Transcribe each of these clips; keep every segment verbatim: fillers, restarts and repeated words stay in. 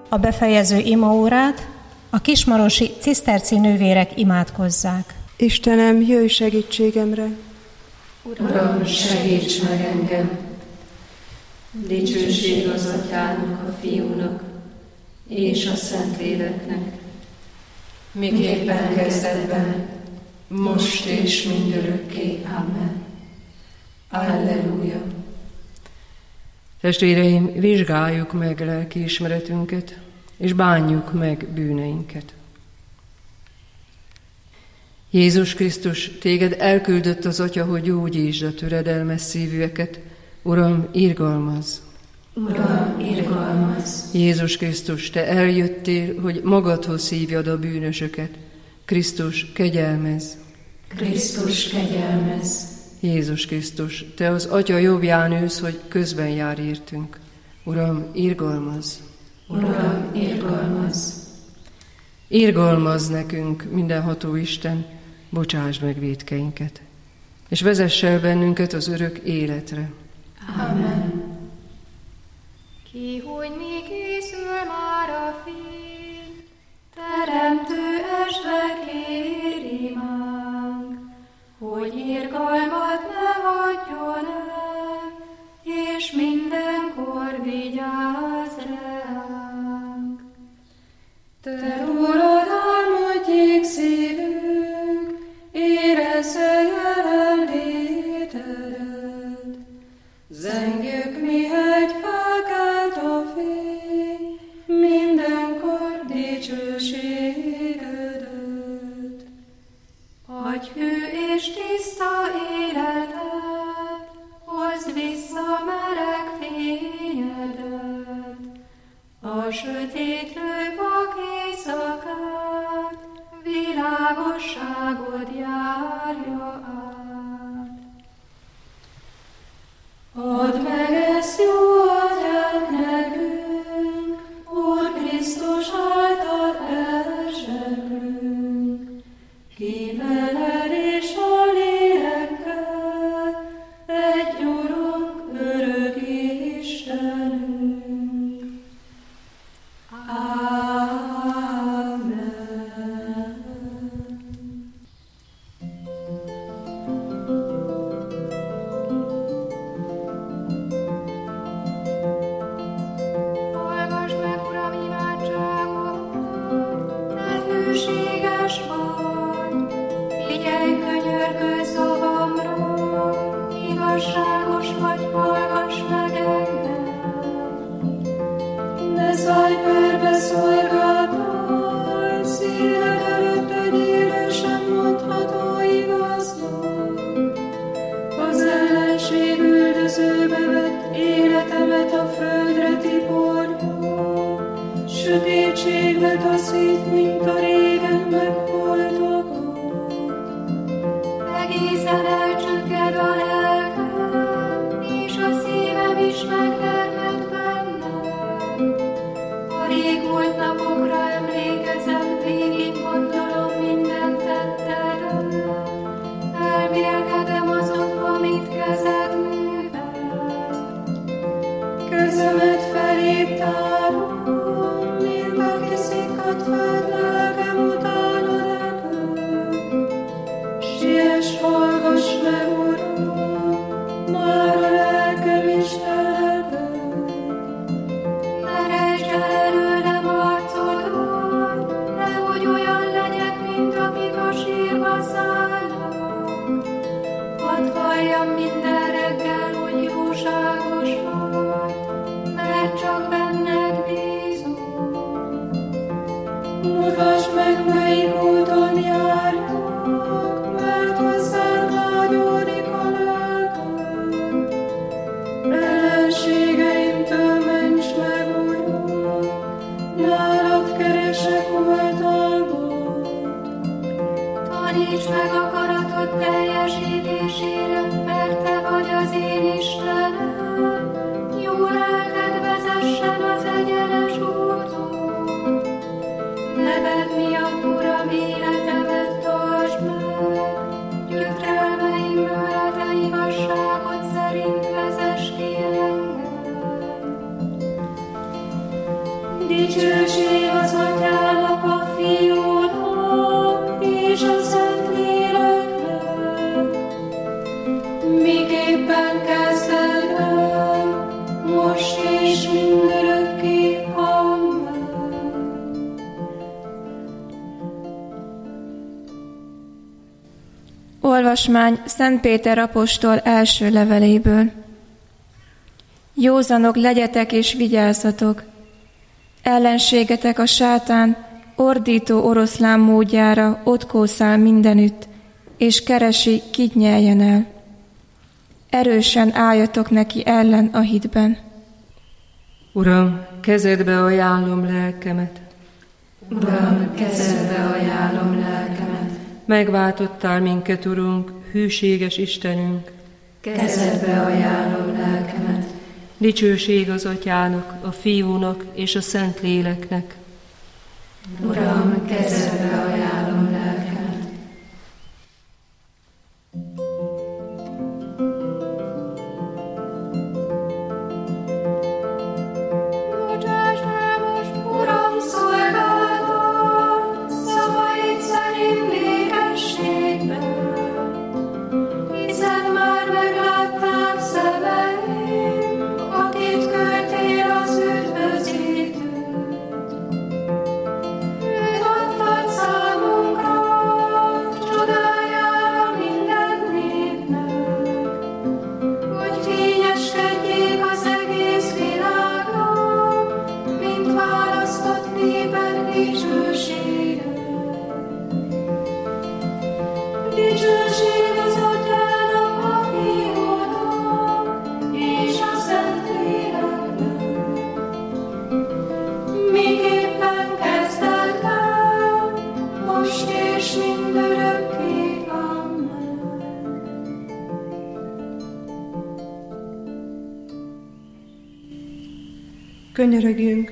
a befejező imaórát a kismarosi ciszterci nővérek imádkozzák. Istenem, jöjj segítségemre! Uram, segíts meg engem! Dicsőség az Atyának, a Fiúnak és a Szentléleknek, miképpen kezdetben, most és mindörökké. Amen. Alleluja! Testvéreim, vizsgáljuk meg lelkiismeretünket, és bánjuk meg bűneinket. Jézus Krisztus, téged elküldött az Atya, hogy gyógyítsd a töredelmes szívűeket. Uram, irgalmazz! Uram, irgalmazz! Jézus Krisztus, te eljöttél, hogy magadhoz hívjad a bűnösöket. Krisztus, kegyelmezz! Krisztus, kegyelmezz! Jézus Krisztus, te az Atya jobbján ülsz, hogy közben jár értünk. Uram, irgalmazz! Uram, irgalmazz! Irgalmazz nekünk, mindenható Isten, bocsáss meg vétkeinket, és vezess el bennünket az örök életre. Amen. Ki, hogy mi készül már a fény, teremtő esve kér imánk, hogy irgalmat ne hagyjon el, és mindenkor vigyázz ránk. Te rólad álmodjék szívünk, érezze jelenlétedet. Zengjük, mihegy felkelt a fény, mindenkor dicsőségedet. Adj hű és tiszta életet, hozd vissza meleg fényedet. A sötétlő vak éjszakát, világosságod járja át. Add meg ezt jó atyánk nekünk, Úr Krisztus által elzseplünk, ki veled és a lélekkel, egy Urunk, örök Istenünk. Amen. Hallgass meg, Uram, imádságomat, te hűséges vagy, figyelj könyörgő szavamra, igazságos vagy, hallgass meg engem. Ne szállj perbe szolgáltaj, szíved előtt egy élő sem mondható igaznak. Az ellenség üldözőbe vett életemet a földre tiporja, sötétségbe taszít, mint a régen megholtakat. Egészen elcsügged a lelkem, és a szívem is megtermett bennem. A régmúlt napokra emlékezem, végig gondolom minden tettedet. Elmélkedem azon, amit kezed művel. Kezemet feléd tárom, mint aki szikkadt felt lelkem utána repül. Siess, hallgass meg, Uram, már a lelkem is elved. Ne rejtsd el előlem arcodat, nehogy olyan legyek, mint akik a sírba szállnak. Hadd halljam minden reggel, hogy jóságos vagy, mert csak benned bízom. Mutasd meg, melyik úton járjak, mert hozzád vágyódik a lelkem. Ellenségeimtől ments meg, Uram, nálad keresek oltalmat. Taníts meg akaratod teljesítésére, mert te vagy az én Istenem. Jó lelked vezessen az egyenes úton. Neved miatt, Uram, Dicsőség az Atyának, a Fiúnak és a Szentléleknek, miképpen kezdetben, most és mindörökké. Amen. Olvasmány Szent Péter apostol első leveléből. Józanok legyetek és vigyázzatok! Ellenségetek a sátán ordító oroszlán módjára ott kószál mindenütt, és keresi, kit nyeljen el. Erősen álljatok neki ellen a hitben. Uram, kezedbe ajánlom lelkemet. Uram, kezedbe ajánlom lelkemet. Megváltottál minket, Urunk, hűséges Istenünk. Kezedbe ajánlom lelkemet. Dicsőség az Atyának, a Fiúnak és a Szentléleknek. Uram, kezedbe ajánlom lelkemet. Bocsáss meg most, Uram, szolgálatot, szavaid szerint békességben, hiszen már meglátták szemeim, akit küldtél az üdvözítőt. Őt adtad számunkra, csodájára minden népnek, hogy fényeskedjék az egész világon, mint választott néped dicsősége. Dicsőség az Atyának, a Fiúnak és a Szentléleknek, miképpen kezdetben, most és mindörökké. Amen. Könyörögjünk!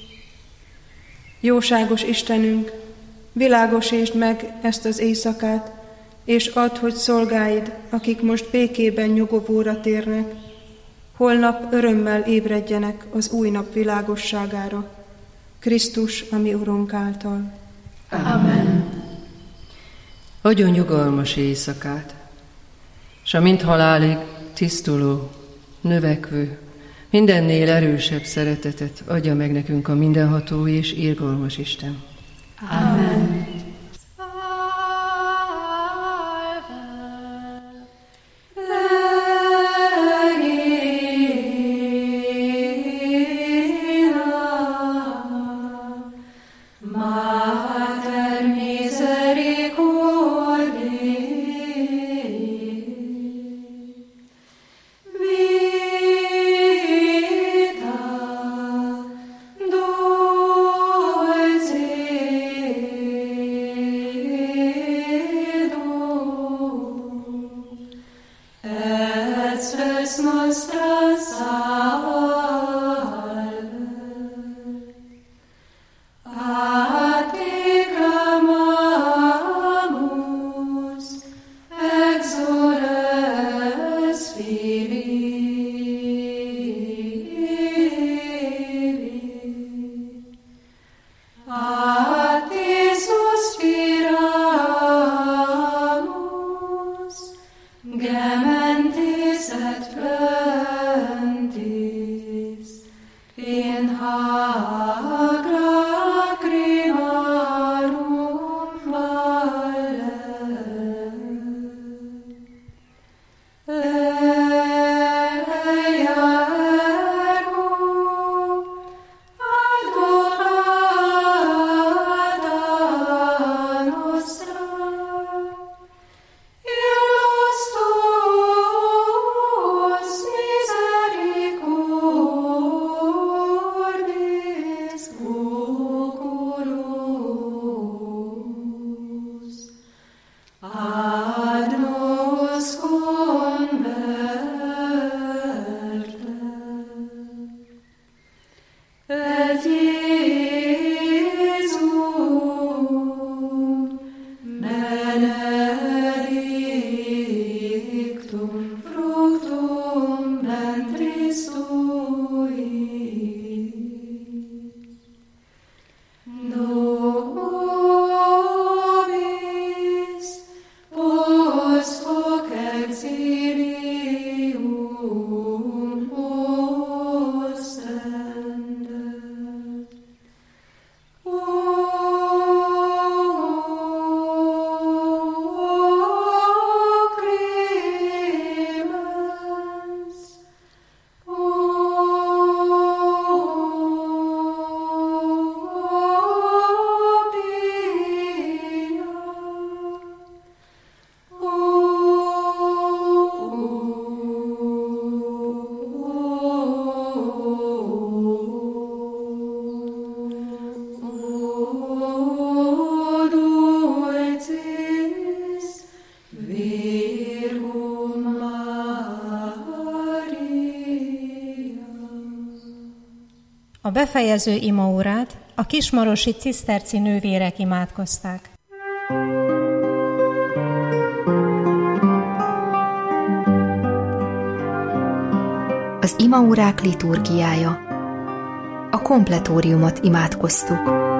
Jóságos Istenünk, világosítsd meg ezt az éjszakát, és add, hogy szolgáid, akik most békében nyugovóra térnek, holnap örömmel ébredjenek az új nap világosságára, Krisztus, a mi Urunk által. Amen. Adjon nyugalmas éjszakát, s a mint halálig tisztuló, növekvő, mindennél erősebb szeretetet adja meg nekünk a mindenható és irgalmas Isten. Amen. Vita, dulce befejező imaórát a kismarosi ciszterci nővérek imádkozták. Az imaórák liturgiája. A kompletóriumot imádkoztuk.